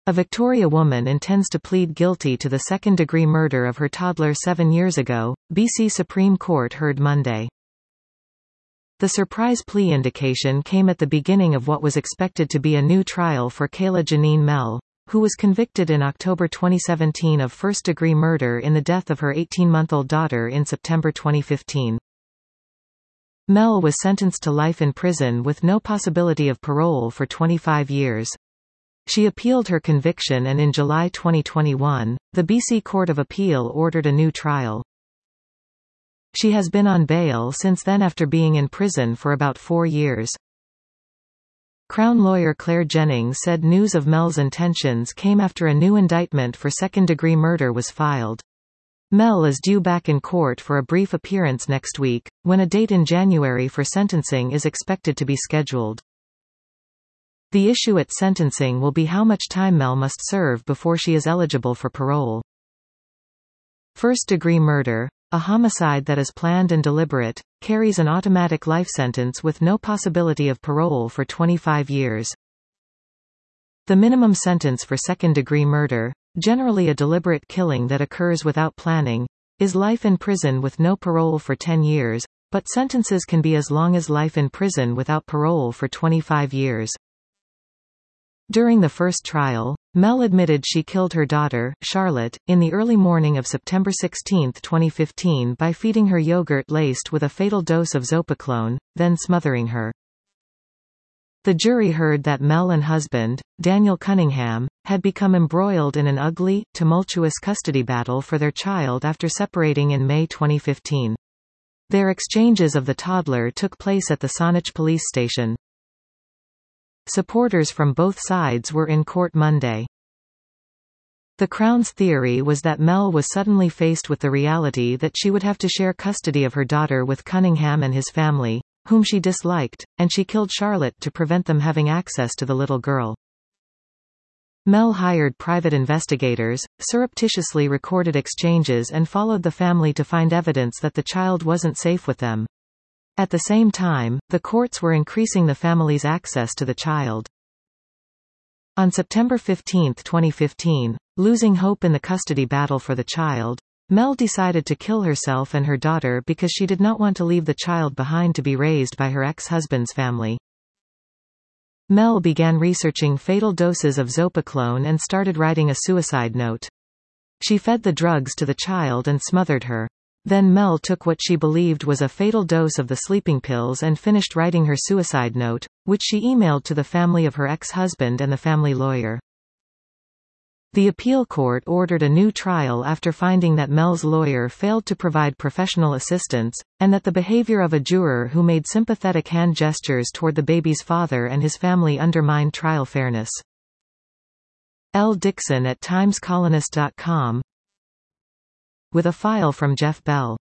A Victoria woman intends to plead guilty to the second-degree murder of her toddler 7 years ago, BC Supreme Court heard Monday. The surprise plea indication came at the beginning of what was expected to be a new trial for Kayla Janine Mell, who was convicted in October 2017 of first-degree murder in the death of her 18-month-old daughter in September 2015. Mell was sentenced to life in prison with no possibility of parole for 25 years. She appealed her conviction, and in July 2021, the BC Court of Appeal ordered a new trial. She has been on bail since then after being in prison for about 4 years. Crown lawyer Claire Jennings said news of Mell's intentions came after a new indictment for second-degree murder was filed. Mell is due back in court for a brief appearance next week, when a date in January for sentencing is expected to be scheduled. The issue at sentencing will be how much time Mell must serve before she is eligible for parole. First-degree murder, a homicide that is planned and deliberate, carries an automatic life sentence with no possibility of parole for 25 years. The minimum sentence for second-degree murder, generally a deliberate killing that occurs without planning, is life in prison with no parole for 10 years, but sentences can be as long as life in prison without parole for 25 years. During the first trial, Mell admitted she killed her daughter, Charlotte, in the early morning of September 16, 2015 by feeding her yogurt laced with a fatal dose of Zopiclone, then smothering her. The jury heard that Mell and husband, Daniel Cunningham, had become embroiled in an ugly, tumultuous custody battle for their child after separating in May 2015. Their exchanges of the toddler took place at the Saanich police station. Supporters from both sides were in court Monday. The Crown's theory was that Mell was suddenly faced with the reality that she would have to share custody of her daughter with Cunningham and his family, whom she disliked, and she killed Charlotte to prevent them having access to the little girl. Mell hired private investigators, surreptitiously recorded exchanges and followed the family to find evidence that the child wasn't safe with them. At the same time, the courts were increasing the family's access to the child. On September 15, 2015, losing hope in the custody battle for the child, Mell decided to kill herself and her daughter because she did not want to leave the child behind to be raised by her ex-husband's family. Mell began researching fatal doses of Zopiclone and started writing a suicide note. She fed the drugs to the child and smothered her. Then Mell took what she believed was a fatal dose of the sleeping pills and finished writing her suicide note, which she emailed to the family of her ex-husband and the family lawyer. The appeal court ordered a new trial after finding that Mell's lawyer failed to provide professional assistance, and that the behavior of a juror who made sympathetic hand gestures toward the baby's father and his family undermined trial fairness. L. Dixon at TimesColonist.com. With a file from Jeff Bell.